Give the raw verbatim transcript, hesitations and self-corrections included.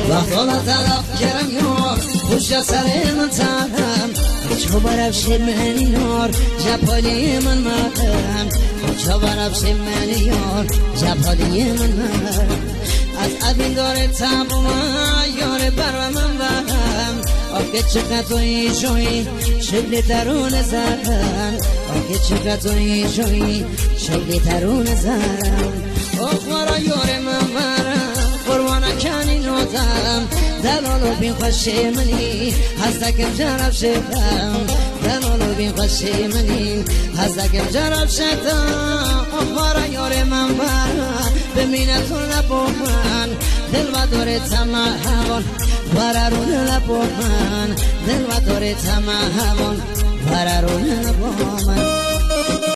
وقالا طرف کرم یار خوش سر من ترم چو برفش من یار جپالی من مرم چو برفش من یار جپالی من مرم از ابین داره تب و یار بر من برم آگه چقدر توی جوی شبلی ترون زرم آگه چقدر توی جوی شبلی ترون زرم آخوارا یار من برم قروانا کنی نوتم دلالو بین خوشی منی هستکم جرب شدم دلالو بین خوشی منی هستکم جرب شدم آخوارا یار من برم بمینتون لبو من دل و داره تمه هوان برارون لبو من دل و داره تمه هوان برارون لبو من